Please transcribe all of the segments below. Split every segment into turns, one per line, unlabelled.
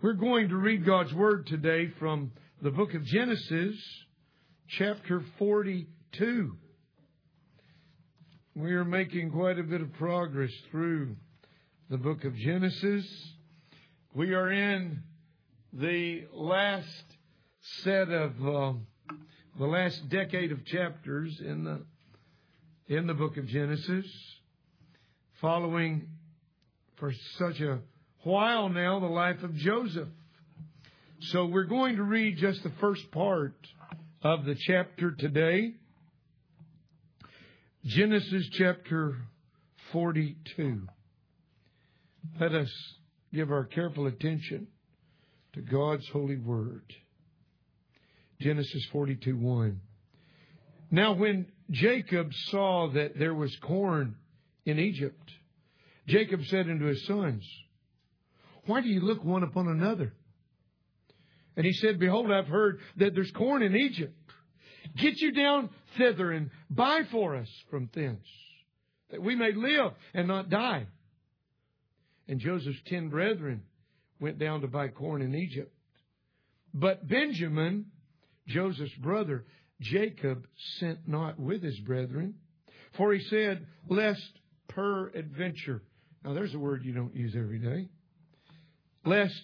We're going to read God's Word today from the book of Genesis, chapter 42. We are making quite a bit of progress through the book of Genesis. We are in the last set of the last decade of chapters in the book of Genesis, following for such a while now the life of Joseph. So we're going to read just the first part of the chapter today. Genesis chapter 42. Let us give our careful attention to God's holy word. Genesis 42:1. Now when Jacob saw that there was corn in Egypt, Jacob said unto his sons, Why do you look one upon another? And he said, Behold, I've heard that there's corn in Egypt. Get you down thither and buy for us from thence, that we may live and not die. And Joseph's 10 brethren went down to buy corn in Egypt. But Benjamin, Joseph's brother, Jacob sent not with his brethren, for he said, Lest peradventure. Now there's a word you don't use every day. Lest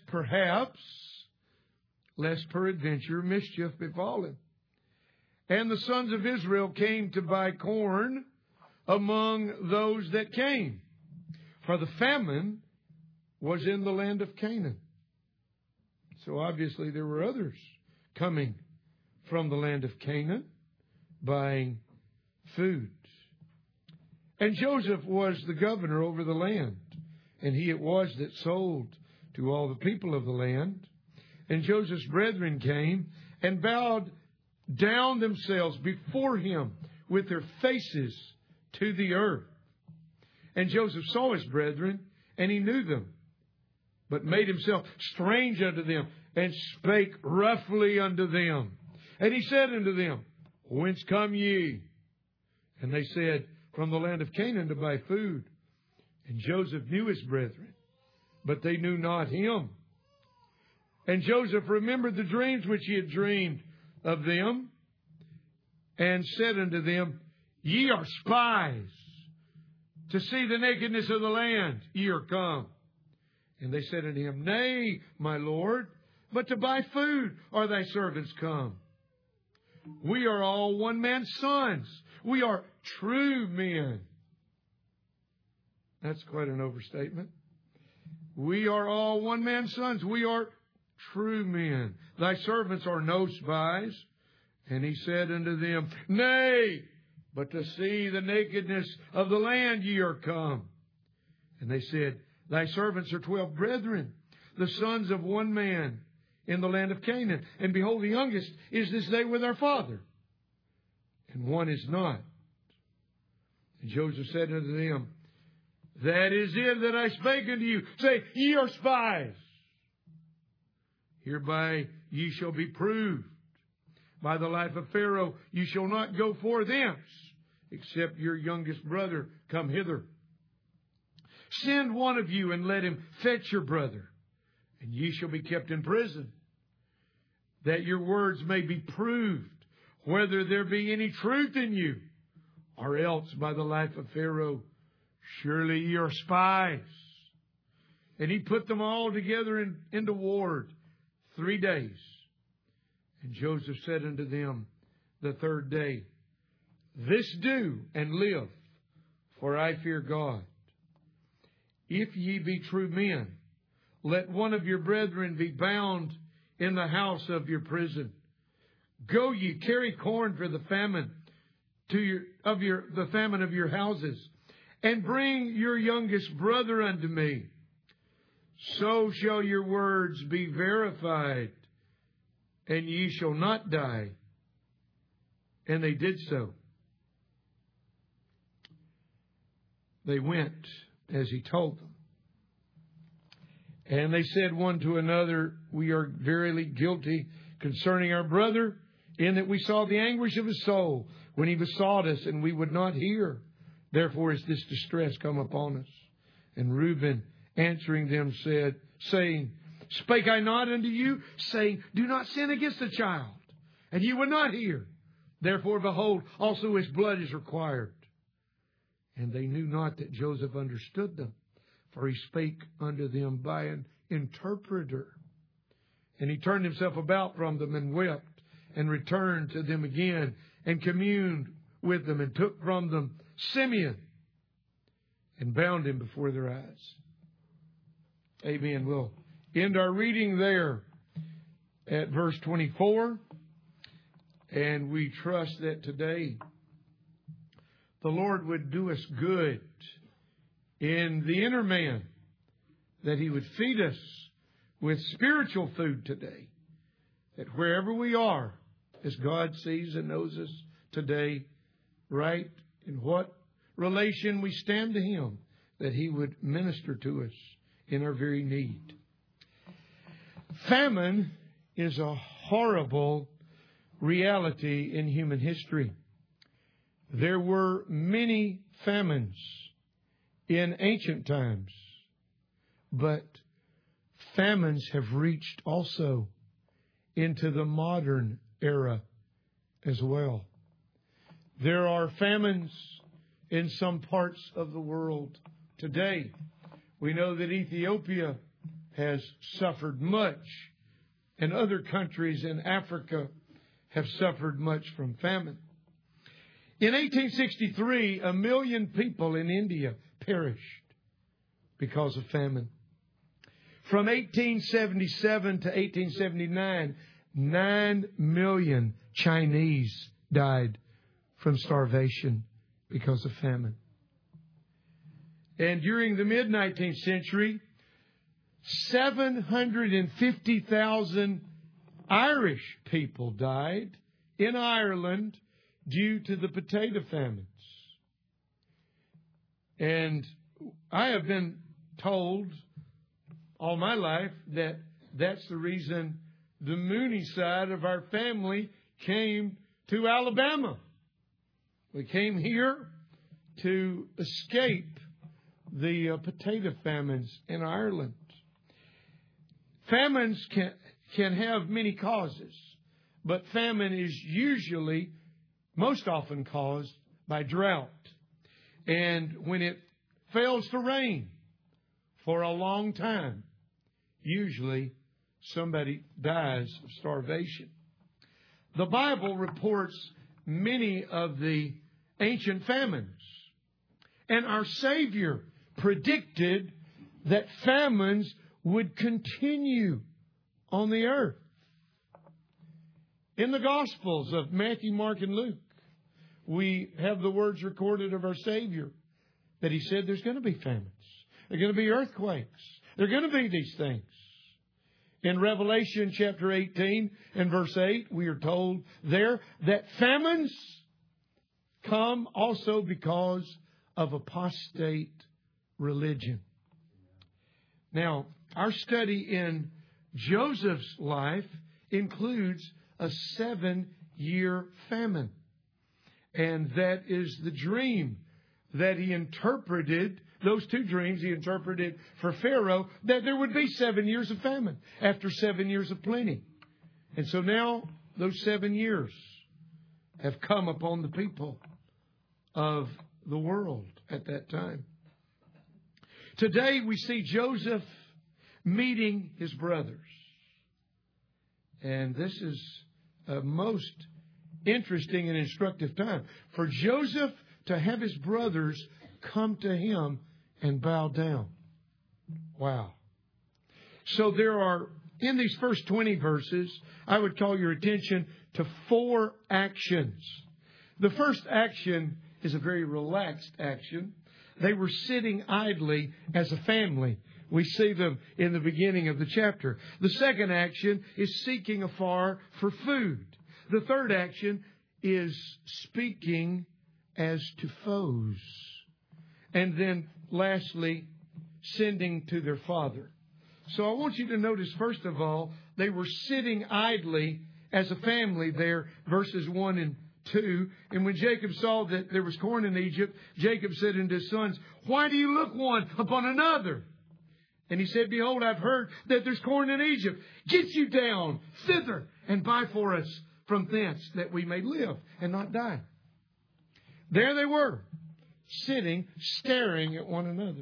peradventure mischief befall him. And the sons of Israel came to buy corn among those that came, for the famine was in the land of Canaan. So obviously there were others coming from the land of Canaan buying food. And Joseph was the governor over the land, and he it was that sold to all the people of the land. And Joseph's brethren came and bowed down themselves before him with their faces to the earth. And Joseph saw his brethren, and he knew them, but made himself strange unto them, and spake roughly unto them. And he said unto them, Whence come ye? And they said, From the land of Canaan to buy food. And Joseph knew his brethren, but they knew not him. And Joseph remembered the dreams which he had dreamed of them, and said unto them, Ye are spies. To see the nakedness of the land ye are come. And they said unto him, Nay, my Lord, but to buy food are thy servants come. We are all one man's sons. We are true men. That's quite an overstatement. We are all one man's sons. We are true men. Thy servants are no spies. And he said unto them, Nay, but to see the nakedness of the land ye are come. And they said, Thy servants are 12 brethren, the sons of one man in the land of Canaan. And behold, the youngest is this day with our father, and one is not. And Joseph said unto them, That is it that I spake unto you. Say, Ye are spies. Hereby ye shall be proved. By the life of Pharaoh ye shall not go forth thence, except your youngest brother come hither. Send one of you and let him fetch your brother, and ye shall be kept in prison, that your words may be proved, whether there be any truth in you, or else by the life of Pharaoh, surely ye are spies. And he put them all together into ward 3 days. And Joseph said unto them the third day, This do and live, for I fear God. If ye be true men, let one of your brethren be bound in the house of your prison. Go ye, carry corn for the famine the famine of your houses, and bring your youngest brother unto me. So shall your words be verified, and ye shall not die. And they did so. They went as he told them. And they said one to another, We are verily guilty concerning our brother, in that we saw the anguish of his soul when he besought us, and we would not hear. Therefore is this distress come upon us. And Reuben answering them said, saying, Spake I not unto you, saying, do not sin against the child? And ye would not hear. Therefore, behold, also his blood is required. And they knew not that Joseph understood them, for he spake unto them by an interpreter. And he turned himself about from them and wept, and returned to them again, and communed with them, and took from them Simeon, and bound him before their eyes. Amen. We'll end our reading there at verse 24. And we trust that today the Lord would do us good in the inner man, that He would feed us with spiritual food today, that wherever we are, as God sees and knows us today, right in what relation we stand to Him, that He would minister to us in our very need. Famine is a horrible reality in human history. There were many famines in ancient times, but famines have reached also into the modern era as well. There are famines in some parts of the world today. We know that Ethiopia has suffered much, and other countries in Africa have suffered much from famine. In 1863, 1 million people in India perished because of famine. From 1877 to 1879, 9 million Chinese died from starvation because of famine. And during the mid-19th century, 750,000 Irish people died in Ireland due to the potato famines. And I have been told all my life that that's the reason the Mooney side of our family came to Alabama. We came here to escape the potato famines in Ireland. Famines can have many causes, but famine is usually, most often caused by drought. And when it fails to rain for a long time, usually somebody dies of starvation. The Bible reports many of the ancient famines, and our Savior predicted that famines would continue on the earth. In the Gospels of Matthew, Mark, and Luke, we have the words recorded of our Savior that He said there's going to be famines. There are going to be earthquakes. There are going to be these things. In Revelation chapter 18 and verse 8, we are told there that famines come also because of apostate religion. Now, our study in Joseph's life includes a 7-year famine. And that is the dream that he interpreted. Those two dreams he interpreted for Pharaoh, that there would be 7 years of famine after 7 years of plenty. And so now those 7 years have come upon the people of the world at that time. Today we see Joseph meeting his brothers. And this is a most interesting and instructive time for Joseph to have his brothers come to him and bow down. Wow. So there are, in these first 20 verses, I would call your attention to 4 actions. The first action is a very relaxed action. They were sitting idly as a family. We see them in the beginning of the chapter. The second action is seeking afar for food. The third action is speaking as to foes. And then lastly, sending to their father. So I want you to notice, first of all, they were sitting idly as a family there, verses 1 and 2. And when Jacob saw that there was corn in Egypt, Jacob said unto his sons, why do you look one upon another? And he said, behold, I've heard that there's corn in Egypt. Get you down thither and buy for us from thence, that we may live and not die. There they were, sitting, staring at one another.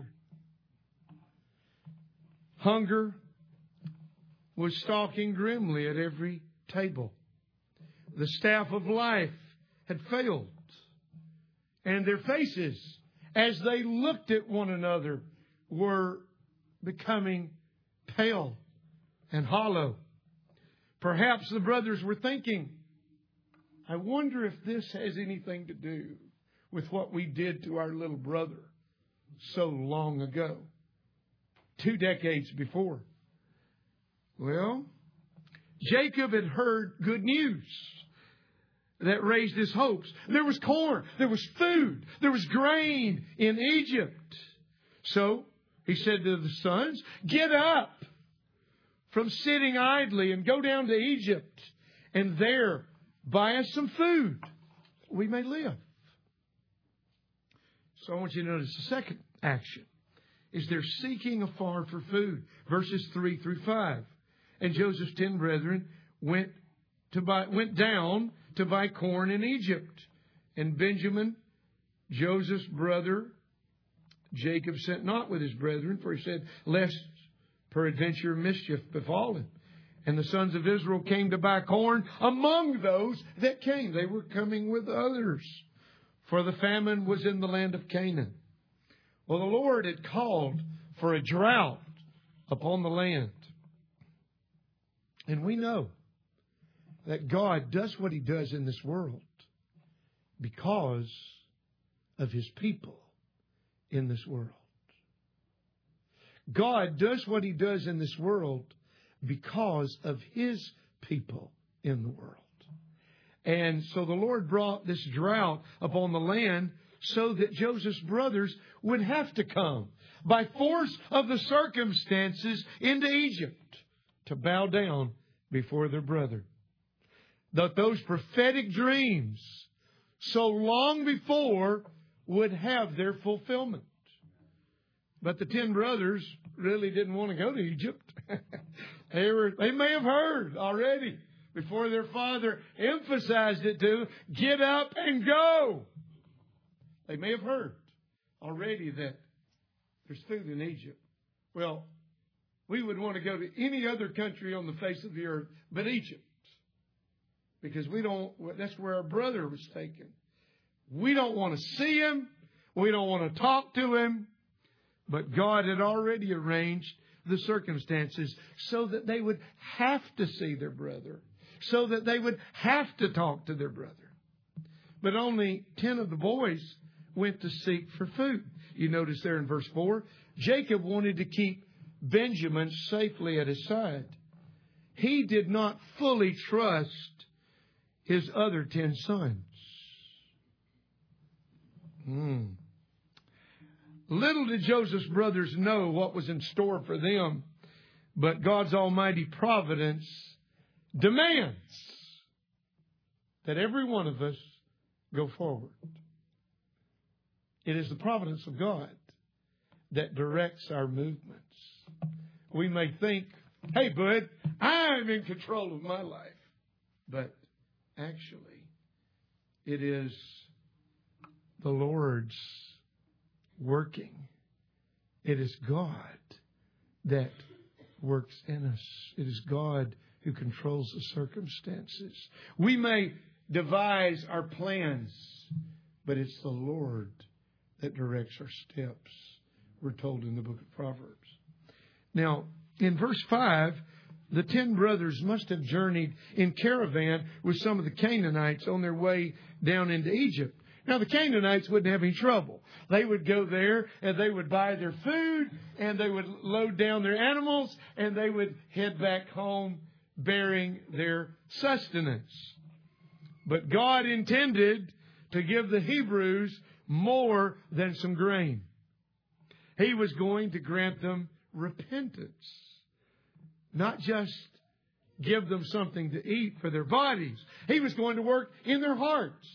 Hunger was stalking grimly at every table. The staff of life had failed. And their faces, as they looked at one another, were becoming pale and hollow. Perhaps the brothers were thinking, I wonder if this has anything to do with what we did to our little brother so long ago, 2 decades before. Well, Jacob had heard good news that raised his hopes. There was corn, there was food, there was grain in Egypt. So he said to the sons, get up from sitting idly and go down to Egypt, and there buy us some food. We may live. So I want you to notice the second action is they're seeking afar for food. Verses 3 through 5. And Joseph's 10 brethren went down to buy corn in Egypt. And Benjamin, Joseph's brother, Jacob sent not with his brethren, for he said, lest peradventure mischief befall him. And the sons of Israel came to buy corn among those that came. They were coming with others, for the famine was in the land of Canaan. Well, the Lord had called for a drought upon the land. And we know that God does what He does in this world because of His people in this world. God does what He does in this world because of His people in the world. And so the Lord brought this drought upon the land so that Joseph's brothers would have to come by force of the circumstances into Egypt to bow down before their brother. That those prophetic dreams so long before would have their fulfillment. But the 10 brothers really didn't want to go to Egypt. They may have heard already before their father emphasized it to, get up and go. They may have heard already that there's food in Egypt. Well, we would want to go to any other country on the face of the earth but Egypt. Because that's where our brother was taken. We don't want to see him. We don't want to talk to him. But God had already arranged the circumstances so that they would have to see their brother. So that they would have to talk to their brother. But only 10 of the boys went to seek for food. You notice there in verse 4, Jacob wanted to keep Benjamin safely at his side. He did not fully trust his other 10 sons. Little did Joseph's brothers know what was in store for them, but God's almighty providence demands that every one of us go forward. It is the providence of God that directs our movements. We may think, hey, bud, I'm in control of my life. But actually, it is the Lord's working. It is God that works in us. It is God who controls the circumstances. We may devise our plans, but it's the Lord that directs our steps. We're told in the book of Proverbs. Now, in verse 5, the 10 brothers must have journeyed in caravan with some of the Canaanites on their way down into Egypt. Now, the Canaanites wouldn't have any trouble. They would go there and they would buy their food and they would load down their animals and they would head back home bearing their sustenance. But God intended to give the Hebrews more than some grain. He was going to grant them repentance. Not just give them something to eat for their bodies. He was going to work in their hearts.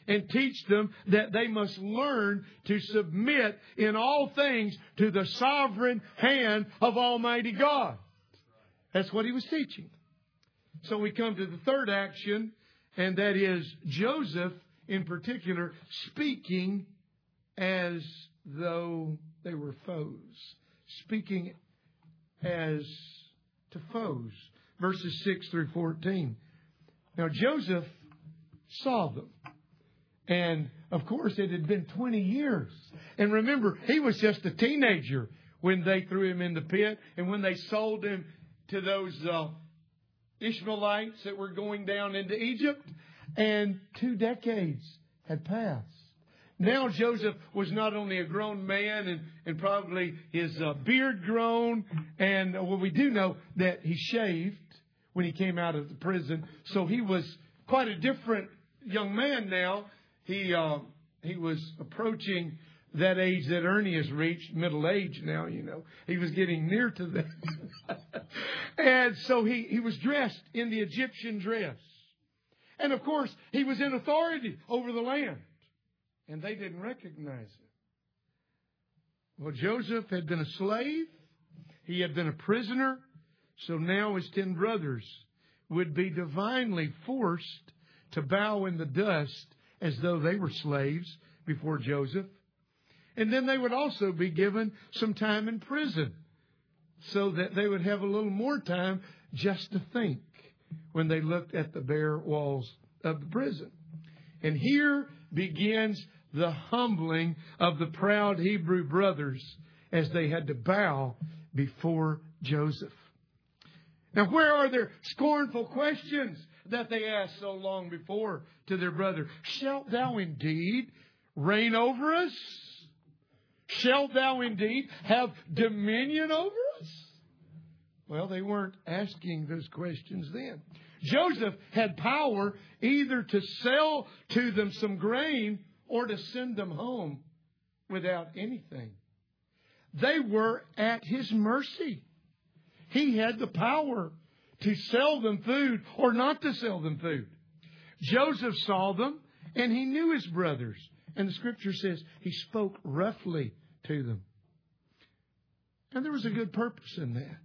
and teach them that they must learn to submit in all things to the sovereign hand of Almighty God. That's what he was teaching. So we come to the third action, and that is Joseph in particular speaking as though they were foes. Speaking as to foes. Verses 6 through 14. Now Joseph saw them. And of course it had been 20 years. And remember, he was just a teenager when they threw him in the pit and when they sold him to those Ishmaelites that were going down into Egypt. And 2 decades had passed. Now Joseph was not only a grown man and probably his beard grown. And we do know that he shaved when he came out of the prison. So he was quite a different young man now. He was approaching that age that Ernie has reached, middle age now, you know. He was getting near to that. And so he was dressed in the Egyptian dress. And of course, he was in authority over the land. And they didn't recognize him. Well, Joseph had been a slave. He had been a prisoner. So now his 10 brothers would be divinely forced to bow in the dust as though they were slaves before Joseph. And then they would also be given some time in prison so that they would have a little more time just to think when they looked at the bare walls of the prison. And here begins the humbling of the proud Hebrew brothers as they had to bow before Joseph. Now, where are their scornful questions that they asked so long before to their brother? Shalt thou indeed reign over us? Shalt thou indeed have dominion over us? Well, they weren't asking those questions then. Joseph had power either to sell to them some grain or to send them home without anything. They were at his mercy. He had the power to sell them food or not to sell them food. Joseph saw them and he knew his brothers. And the scripture says he spoke roughly to them. And there was a good purpose in that.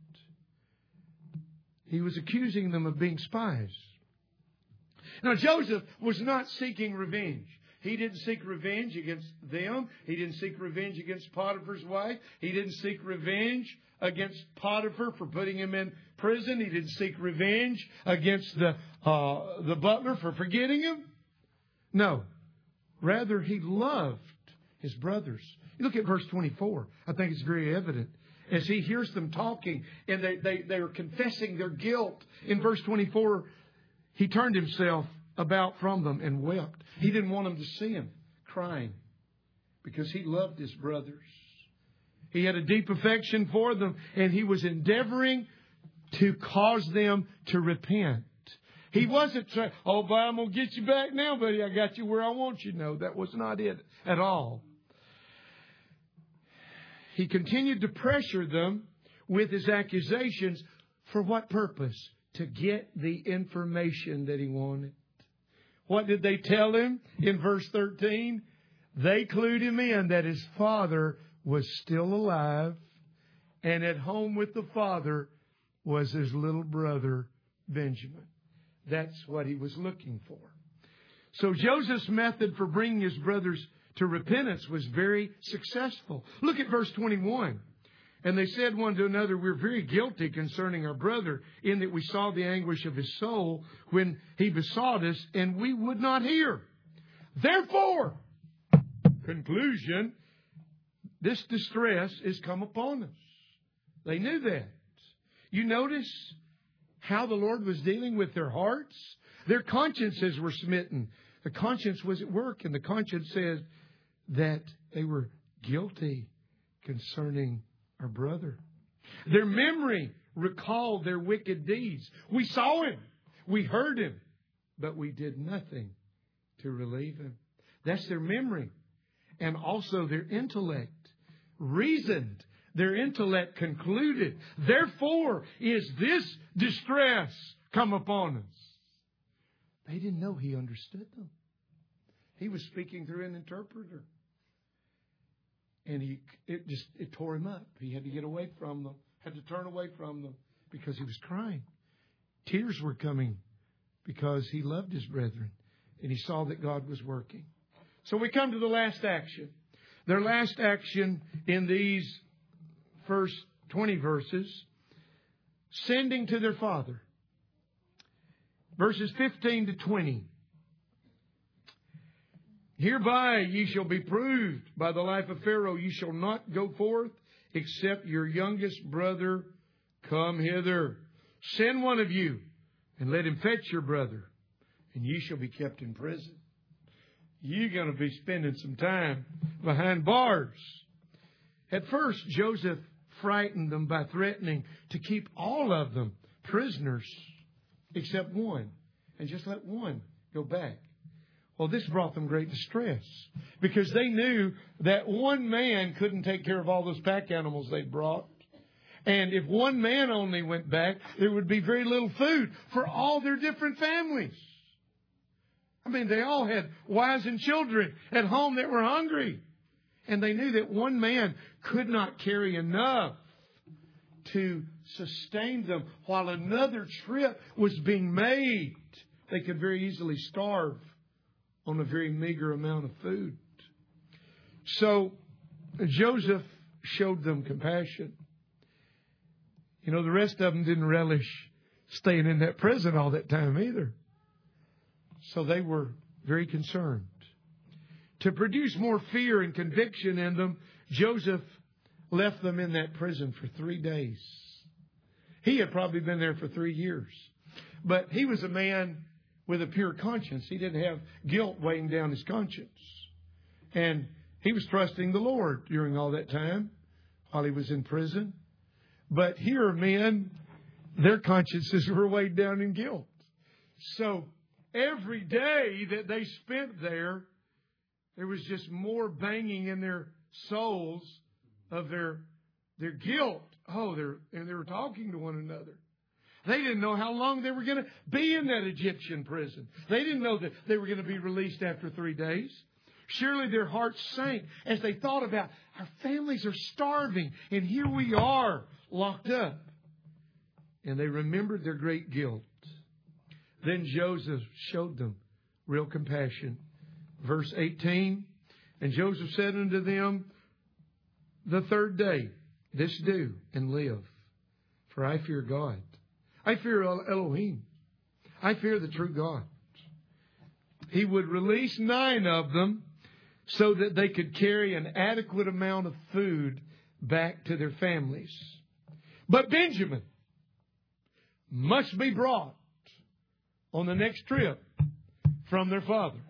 He was accusing them of being spies. Now, Joseph was not seeking revenge. He didn't seek revenge against them. He didn't seek revenge against Potiphar's wife. He didn't seek revenge against Potiphar for putting him in prison. He didn't seek revenge against the butler for forgetting him. No. Rather, he loved his brothers. You look at verse 24. I think it's very evident. As he hears them talking and they are confessing their guilt. In verse 24, he turned himself about from them and wept. He didn't want them to see him crying because he loved his brothers. He had a deep affection for them and he was endeavoring to cause them to repent. He wasn't saying, oh, boy, I'm going to get you back now, buddy. I got you where I want you. No, that was not it at all. He continued to pressure them with his accusations. For what purpose? To get the information that he wanted. What did they tell him in verse 13? They clued him in that his father was still alive, and at home with the father was his little brother Benjamin. That's what he was looking for. So Joseph's method for bringing his brothers to repentance was very successful. Look at verse 21. And they said one to another, we're very guilty concerning our brother, in that we saw the anguish of his soul when he besought us, and we would not hear. Therefore, conclusion, this distress is come upon us. They knew that. You notice how the Lord was dealing with their hearts? Their consciences were smitten. The conscience was at work, and the conscience said that they were guilty concerning our brother. Their memory recalled their wicked deeds. We saw him. We heard him. But we did nothing to relieve him. That's their memory. And also their intellect reasoned. Their intellect concluded. Therefore is this distress come upon us. They didn't know he understood them. He was speaking through an interpreter. And it tore him up. He had to get away from them, had to turn away from them because he was crying. Tears were coming because he loved his brethren and he saw that God was working. So we come to the last action. Their last action in these first 20 verses, sending to their father. Verses 15 to 20. Hereby ye shall be proved by the life of Pharaoh. Ye shall not go forth except your youngest brother come hither. Send one of you and let him fetch your brother, and ye shall be kept in prison. You're going to be spending some time behind bars. At first, Joseph frightened them by threatening to keep all of them prisoners except one, and just let one go back. Well, this brought them great distress because they knew that one man couldn't take care of all those pack animals they'd brought. And if one man only went back, there would be very little food for all their different families. I mean, they all had wives and children at home that were hungry. And they knew that one man could not carry enough to sustain them while another trip was being made. They could very easily starve on a very meager amount of food. So Joseph showed them compassion. You know, the rest of them didn't relish staying in that prison all that time either. So they were very concerned. To produce more fear and conviction in them, Joseph left them in that prison for 3 days. He had probably been there for 3 years. But he was a man with a pure conscience. He didn't have guilt weighing down his conscience. And he was trusting the Lord during all that time while he was in prison. But here, men, their consciences were weighed down in guilt. So every day that they spent there, there was just more banging in their souls of their guilt. And they were talking to one another. They didn't know how long they were going to be in that Egyptian prison. They didn't know that they were going to be released after 3 days. Surely their hearts sank as they thought about, our families are starving, and here we are locked up. And they remembered their great guilt. Then Joseph showed them real compassion. Verse 18, and Joseph said unto them, the third day, this do, and live. For I fear God. I fear Elohim. I fear the true God. He would release 9 of them so that they could carry an adequate amount of food back to their families. But Benjamin must be brought on the next trip from their father.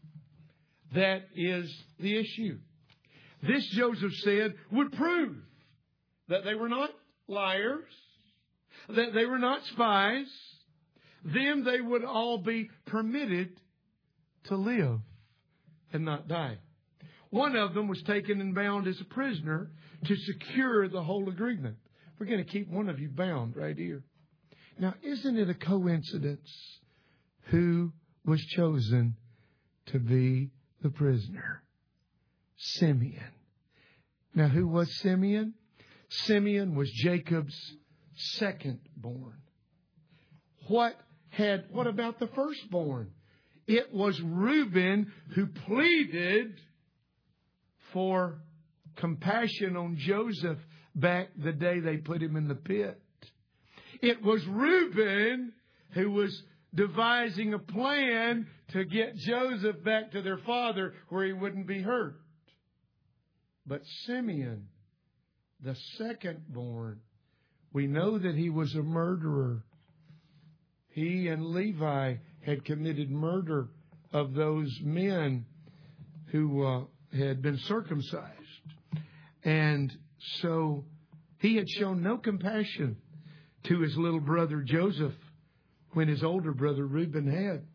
That is the issue. This, Joseph said, would prove that they were not liars, that they were not spies. Then they would all be permitted to live and not die. One of them was taken and bound as a prisoner to secure the whole agreement. We're going to keep one of you bound right here. Now, isn't it a coincidence who was chosen to be the prisoner? Simeon. Now, who was Simeon? Simeon was Jacob's second born. What about the firstborn? It was Reuben who pleaded for compassion on Joseph back the day they put him in the pit. It was Reuben who was devising a plan to get Joseph back to their father where he wouldn't be hurt. But Simeon, the second-born, we know that he was a murderer. He and Levi had committed murder of those men who had been circumcised. And so he had shown no compassion to his little brother Joseph when his older brother Reuben had.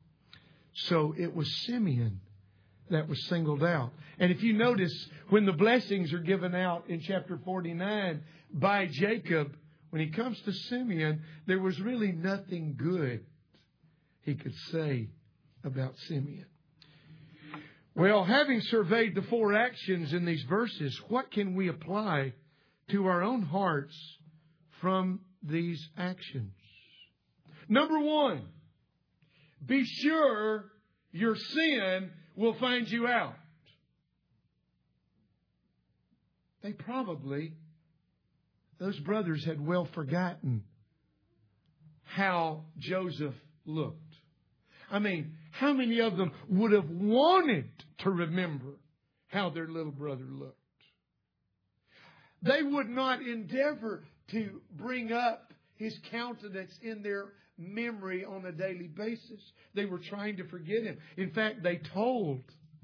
So it was Simeon that was singled out. And if you notice, when the blessings are given out in chapter 49 by Jacob, when he comes to Simeon, there was really nothing good he could say about Simeon. Well, having surveyed the four actions in these verses, what can we apply to our own hearts from these actions? Number one, be sure your sin will find you out. Those brothers had well forgotten how Joseph looked. I mean, how many of them would have wanted to remember how their little brother looked? They would not endeavor to bring up his countenance in their memory on a daily basis. They were trying to forget him. In fact, they told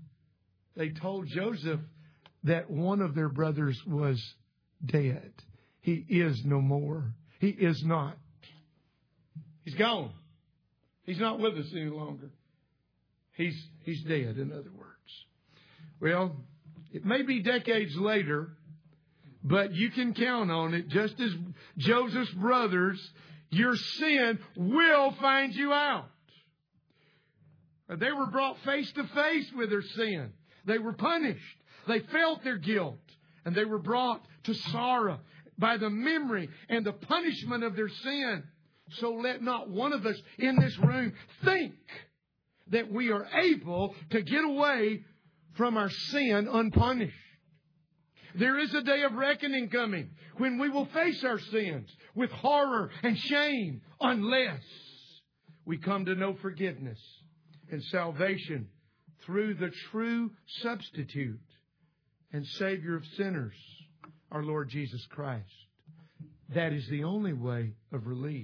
Joseph that one of their brothers was dead. He is no more. He is not. He's gone. He's not with us any longer. He's dead, in other words. Well, it may be decades later, but you can count on it. Just as Joseph's brothers, your sin will find you out. They were brought face to face with their sin. They were punished. They felt their guilt. And they were brought to sorrow by the memory and the punishment of their sin. So let not one of us in this room think that we are able to get away from our sin unpunished. There is a day of reckoning coming when we will face our sins with horror and shame unless we come to know forgiveness and salvation through the true substitute and Savior of sinners, our Lord Jesus Christ. That is the only way of relief.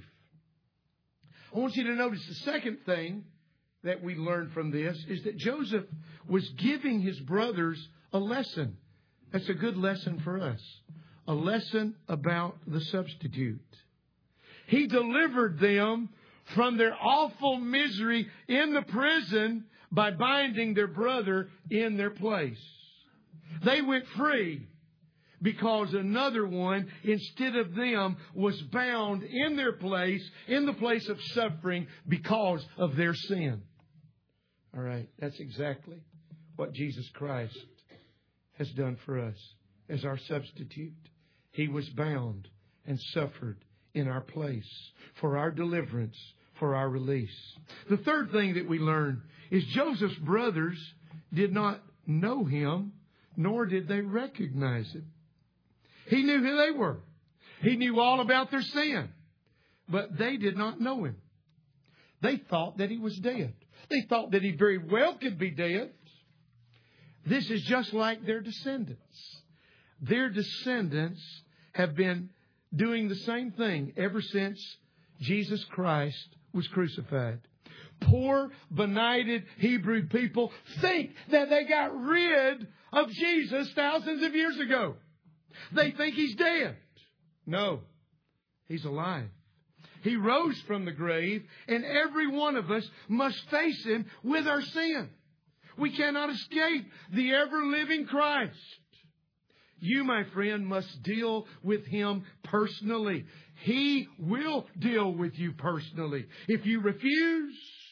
I want you to notice the second thing that we learn from this is that Joseph was giving his brothers a lesson. That's a good lesson for us. A lesson about the substitute. He delivered them from their awful misery in the prison by binding their brother in their place. They went free because another one, instead of them, was bound in their place, in the place of suffering because of their sin. All right, that's exactly what Jesus Christ has done for us as our substitute. He was bound and suffered in our place for our deliverance, for our release. The third thing that we learn is Joseph's brothers did not know him, nor did they recognize him. He knew who they were. He knew all about their sin. But they did not know him. They thought that he was dead. They thought that he very well could be dead. This is just like their descendants. Their descendants have been doing the same thing ever since Jesus Christ was crucified. Poor, benighted Hebrew people think that they got rid of Jesus thousands of years ago. They think he's dead. No, he's alive. He rose from the grave, and every one of us must face him with our sin. We cannot escape the ever-living Christ. You, my friend, must deal with him personally. He will deal with you personally. If you refuse,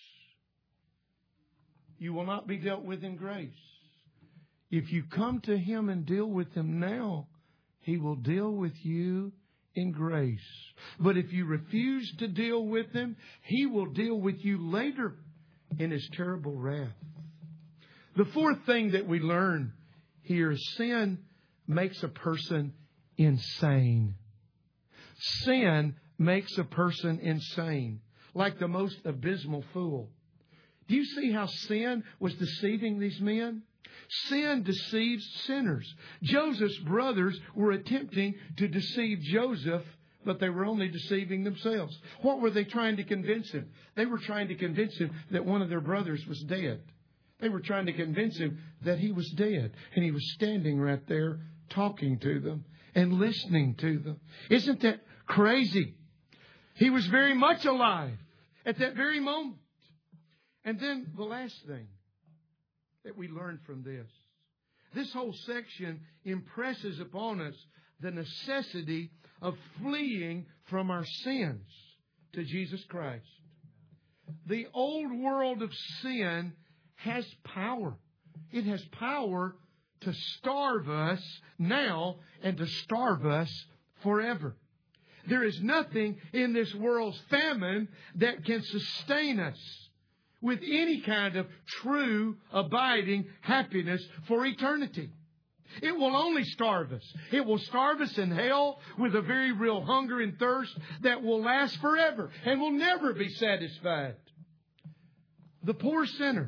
you will not be dealt with in grace. If you come to him and deal with him now, he will deal with you in grace. But if you refuse to deal with him, he will deal with you later in his terrible wrath. The fourth thing that we learn here is sin makes a person insane. Sin makes a person insane, like the most abysmal fool. Do you see how sin was deceiving these men? Sin deceives sinners. Joseph's brothers were attempting to deceive Joseph, but they were only deceiving themselves. What were they trying to convince him? They were trying to convince him that one of their brothers was dead. They were trying to convince him that he was dead. And he was standing right there talking to them and listening to them. Isn't that crazy? He was very much alive at that very moment. And then the last thing that we learn from this whole section impresses upon us the necessity of fleeing from our sins to Jesus Christ. The old world of sin has power. it has power to starve us now and to starve us forever. There is nothing in this world's famine that can sustain us with any kind of true, abiding happiness for eternity. It will only starve us. It will starve us in hell with a very real hunger and thirst that will last forever and will never be satisfied. The poor sinner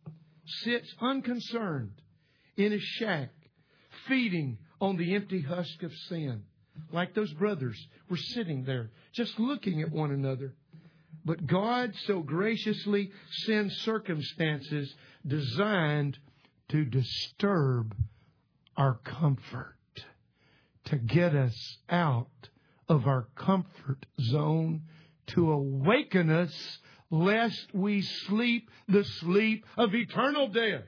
sits unconcerned in his shack, feeding on the empty husk of sin. Like those brothers were sitting there, just looking at one another. But God so graciously sends circumstances designed to disturb our comfort, to get us out of our comfort zone, to awaken us lest we sleep the sleep of eternal death.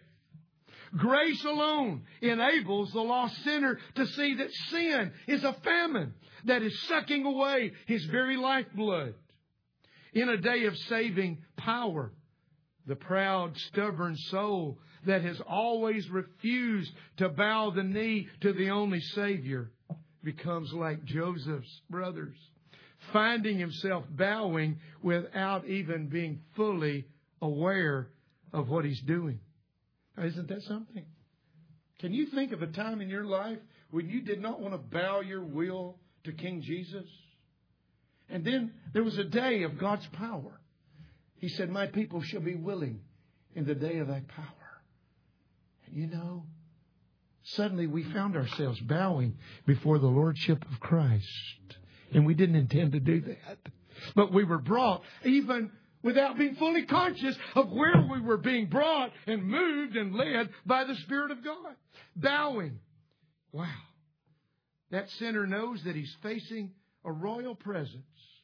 Grace alone enables the lost sinner to see that sin is a famine that is sucking away his very lifeblood. In a day of saving power, the proud, stubborn soul that has always refused to bow the knee to the only Savior becomes like Joseph's brothers, finding himself bowing without even being fully aware of what he's doing. Isn't that something? Can you think of a time in your life when you did not want to bow your will to King Jesus? And then there was a day of God's power. He said, my people shall be willing in the day of thy power. And you know, suddenly we found ourselves bowing before the Lordship of Christ. And we didn't intend to do that. But we were brought even without being fully conscious of where we were being brought and moved and led by the Spirit of God. Bowing. Wow. That sinner knows that he's facing a royal presence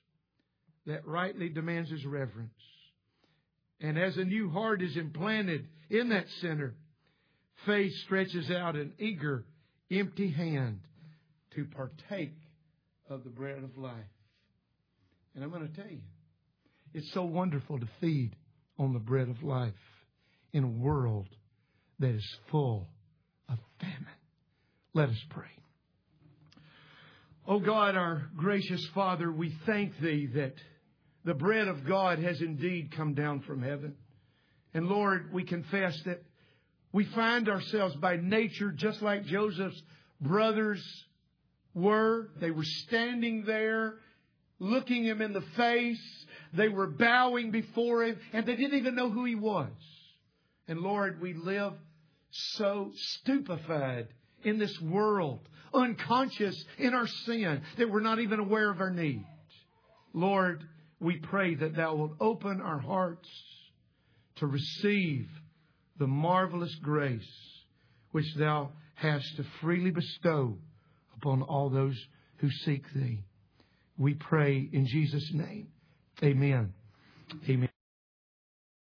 that rightly demands his reverence. And as a new heart is implanted in that sinner, faith stretches out an eager, empty hand to partake of the bread of life. And I'm going to tell you, it's so wonderful to feed on the bread of life in a world that is full of famine. Let us pray. Oh God, our gracious Father, we thank Thee that the bread of God has indeed come down from heaven. And Lord, we confess that we find ourselves by nature just like Joseph's brothers were. They were standing there, looking him in the face. They were bowing before him, and they didn't even know who he was. And Lord, we live so stupefied in this world, unconscious in our sin, that we're not even aware of our need. Lord, we pray that Thou wilt open our hearts to receive the marvelous grace which Thou hast to freely bestow upon all those who seek Thee. We pray in Jesus' name. Amen. Amen.